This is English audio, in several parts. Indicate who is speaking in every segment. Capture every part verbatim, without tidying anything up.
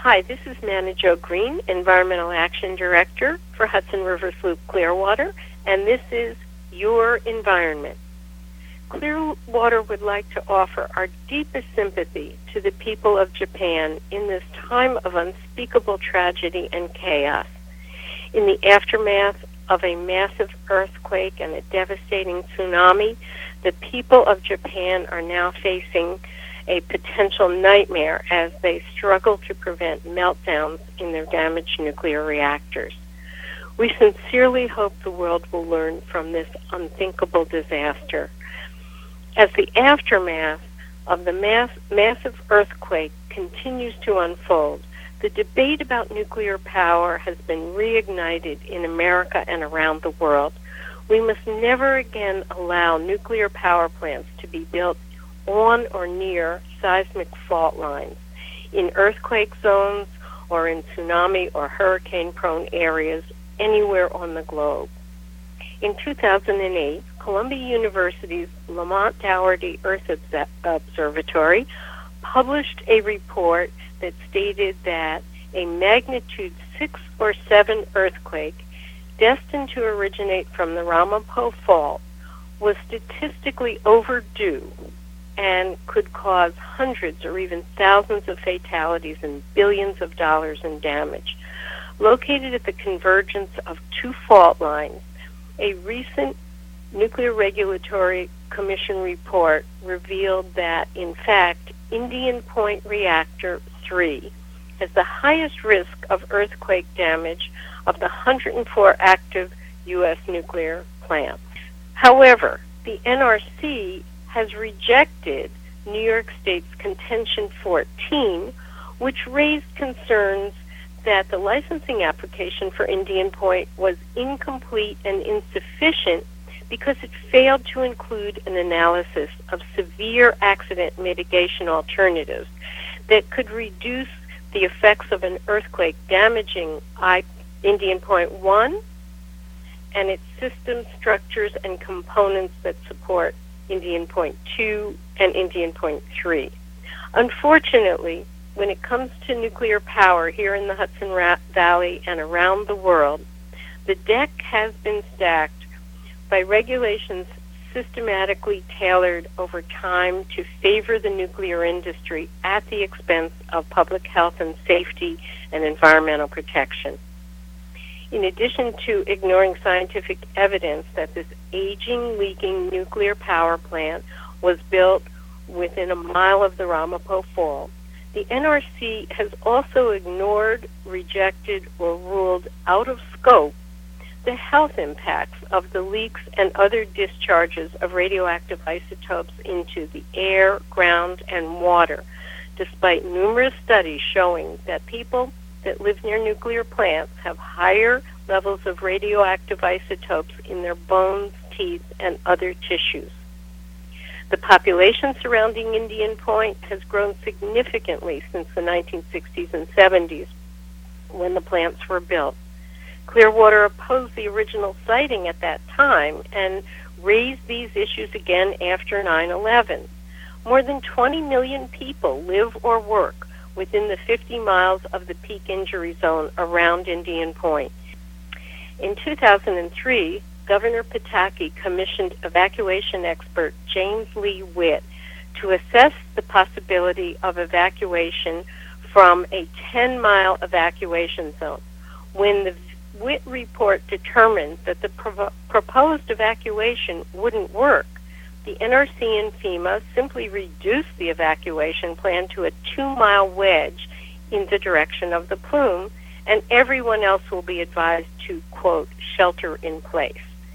Speaker 1: Hi, this is Manna Jo Green, Environmental Action Director for Hudson River Sloop Clearwater, and this is Your Environment. Clearwater would like to offer our deepest sympathy to the people of Japan in this time of unspeakable tragedy and chaos. In the aftermath of a massive earthquake and a devastating tsunami, the people of Japan are now facing a potential nightmare as they struggle to prevent meltdowns in their damaged nuclear reactors. We sincerely hope the world will learn from this unthinkable disaster. As the aftermath of the mass, massive earthquake continues to unfold, the debate about nuclear power has been reignited in America and around the world. We must never again allow nuclear power plants to be built on or near seismic fault lines, in earthquake zones, or in tsunami or hurricane-prone areas anywhere on the globe. In two thousand eight, Columbia University's Lamont Doherty Earth Observatory published a report that stated that a magnitude six or seven earthquake destined to originate from the Ramapo Fault was statistically overdue and could cause hundreds or even thousands of fatalities and billions of dollars in damage. Located at the convergence of two fault lines, a recent Nuclear Regulatory Commission report revealed that, in fact, Indian Point Reactor three has the highest risk of earthquake damage of the one hundred four active U S nuclear plants. However, the N R C has rejected New York State's Contention fourteen, which raised concerns that the licensing application for Indian Point was incomplete and insufficient because it failed to include an analysis of severe accident mitigation alternatives that could reduce the effects of an earthquake damaging Indian Point one and its system structures and components that support Indian Point two and Indian Point three. Unfortunately, when it comes to nuclear power here in the Hudson Valley and around the world, the deck has been stacked by regulations systematically tailored over time to favor the nuclear industry at the expense of public health and safety and environmental protection. In addition to ignoring scientific evidence that this aging, leaking nuclear power plant was built within a mile of the Ramapo Fault, the N R C has also ignored, rejected, or ruled out of scope the health impacts of the leaks and other discharges of radioactive isotopes into the air, ground, and water, despite numerous studies showing that people that live near nuclear plants have higher levels of radioactive isotopes in their bones, teeth, and other tissues. The population surrounding Indian Point has grown significantly since the nineteen sixties and seventies, when the plants were built. Clearwater opposed the original siting at that time and raised these issues again after nine eleven. More than twenty million people live or work within the fifty miles of the peak injury zone around Indian Point. In two thousand three, Governor Pataki commissioned evacuation expert James Lee Witt to assess the possibility of evacuation from a ten-mile evacuation zone. When the Witt report determined that the pro- proposed evacuation wouldn't work, the N R C and FEMA simply reduced the evacuation plan to a two-mile wedge in the direction of the plume, and everyone else will be advised to, quote, shelter in place.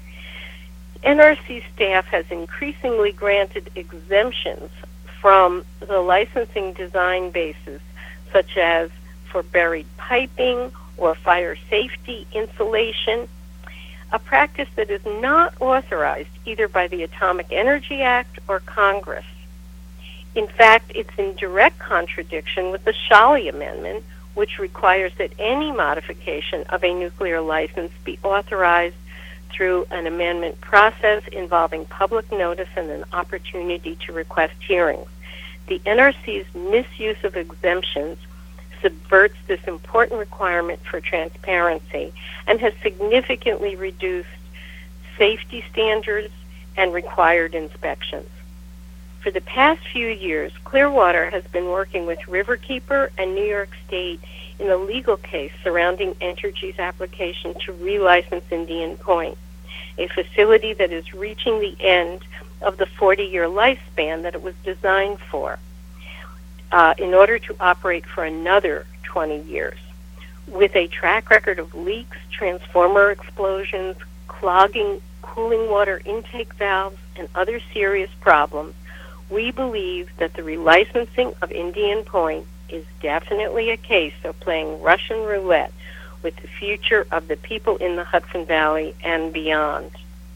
Speaker 1: N R C staff has increasingly granted exemptions from the licensing design basis, such as for buried piping or fire safety insulation, a practice that is not authorized either by the Atomic Energy Act or Congress. In fact, it's in direct contradiction with the Shawley Amendment, which requires that any modification of a nuclear license be authorized through an amendment process involving public notice and an opportunity to request hearings. The N R C's misuse of exemptions subverts this important requirement for transparency and has significantly reduced safety standards and required inspections. For the past few years, Clearwater has been working with Riverkeeper and New York State in a legal case surrounding Entergy's application to relicense Indian Point, a facility that is reaching the end of the forty-year lifespan that it was designed for, uh, in order to operate for another twenty years. With a track record of leaks, transformer explosions, clogging cooling water intake valves, and other serious problems, we believe that the relicensing of Indian Point is definitely a case of playing Russian roulette with the future of the people in the Hudson Valley and beyond.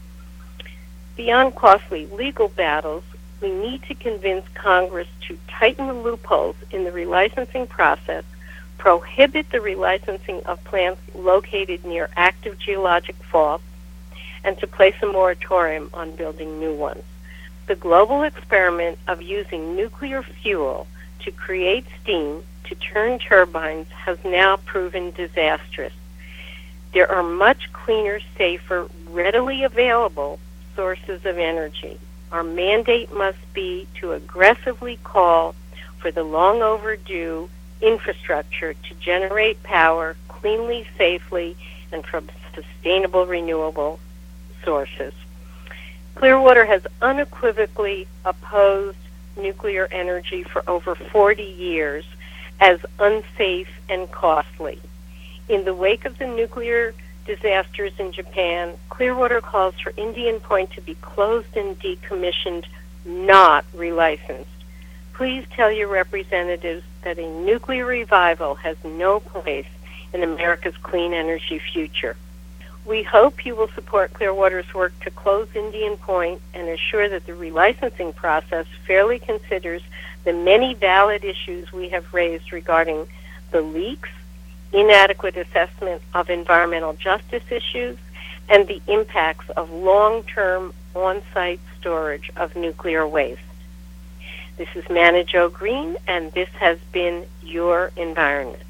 Speaker 1: Beyond costly legal battles, we need to convince Congress to tighten the loopholes in the relicensing process, prohibit the relicensing of plants located near active geologic faults, and to place a moratorium on building new ones. The global experiment of using nuclear fuel to create steam to turn turbines has now proven disastrous. There are much cleaner, safer, readily available sources of energy. Our mandate must be to aggressively call for the long overdue infrastructure to generate power cleanly, safely, and from sustainable, renewable sources. Clearwater has unequivocally opposed nuclear energy for over forty years as unsafe and costly. In the wake of the nuclear disasters in Japan, Clearwater calls for Indian Point to be closed and decommissioned, not relicensed. Please tell your representatives that a nuclear revival has no place in America's clean energy future. We hope you will support Clearwater's work to close Indian Point and assure that the relicensing process fairly considers the many valid issues we have raised regarding the leaks, inadequate assessment of environmental justice issues, and the impacts of long-term on-site storage of nuclear waste. This is Manna Jo Green, and this has been Your Environment.